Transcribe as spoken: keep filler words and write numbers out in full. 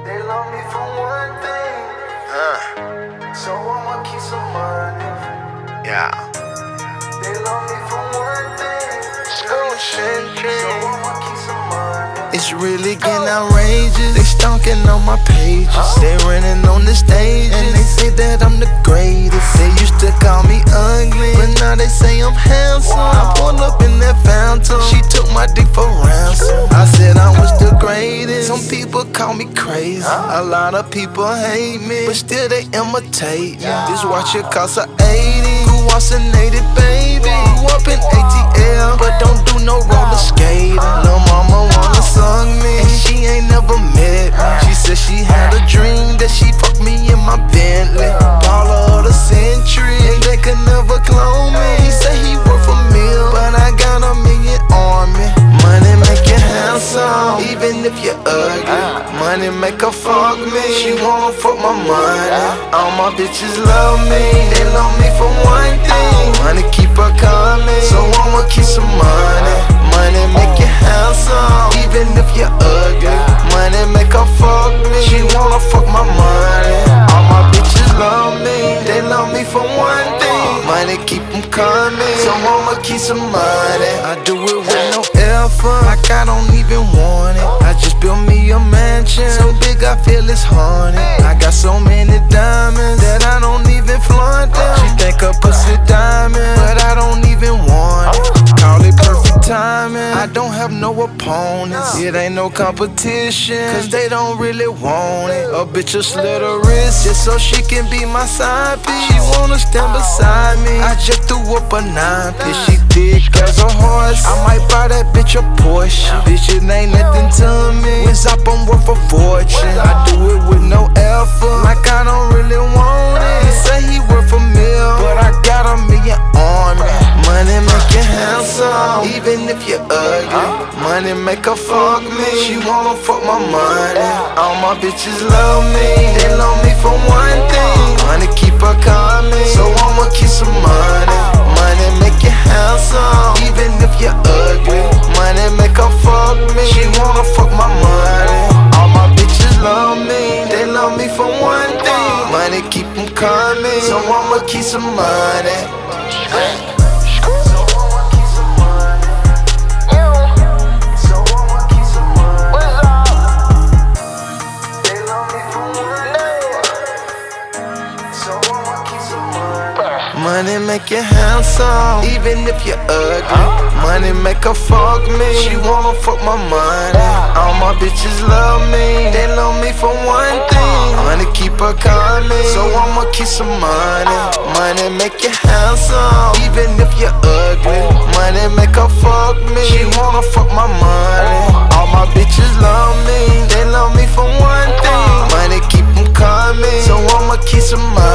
They love me for one thing, uh. so I'ma keep some money. Yeah. They love me for one thing, so I'ma keep some money. It's really getting outrageous. They stalking on my pages. They running on the stage and they say that I'm the greatest. They used to call me ugly, but now they say I'm handsome. I pulled up in that Phantom. She took my dick for ransom. I said I was the greatest. Some people call me crazy. A lot of people hate me, but still they imitate me. This watch it cost a eighty. Grew up a native baby. Grew up in A T L, but don't do no roller skating. Lil' mama wanna sung me, and she ain't never met me. She said she had a dream that she fucked me in my Bentley. Baller of the century, and they could never clone me. He said he worth a meal, but I got a million on me. Money make you handsome, even if you're ugly. Money make her fuck me, she wanna fuck my money. All my bitches love me, they love me for one thing. Money keep her coming, so I'ma keep some money. Money make you handsome, even if you're ugly. Money make her fuck me, she wanna fuck my money. All my bitches love me, they love me for one thing. Money keep them coming, so I'ma keep some money. I do it with no effort, like I don't even want it. I just built me a mansion, so big I feel it's haunted. I got so many diamonds that I don't even flaunt them. She think her pussy diamond, but I don't even want it. Call it perfect timing, I don't have no opponents. It ain't no competition, cause they don't really want it. A bitch will slit her wrist just so she can be my side piece. She wanna stand beside me, I just threw up a nine piece. She thick as a horse, I might buy that bitch a Porsche. Bitch, it ain't nothing to me, with Zop I'm worth a fortune. I do it with no effort, like I don't really want it. He say he worth a meal, but I got a million on me. Money make you handsome, even if you're ugly. Money make her fuck me, she wanna fuck my money. All my bitches love me, they love me for one thing. Money keep her coming, so I'ma keep some money. Money make you handsome, even if you're ugly. Money make her fuck me, she wanna fuck my money. All my bitches love me, they love me for one thing. Money keep them coming, so I'ma keep some money. Money make you handsome, even if you're ugly. Money make her fuck me, she wanna fuck my money. All my bitches love me, they love me for one thing. Money keep her coming, so I'ma keep some money. Money make you handsome, even if you're ugly. Money make her fuck me, she wanna fuck my money. All my bitches love me, they love me for one thing. Money keep them coming, so I'ma keep some money.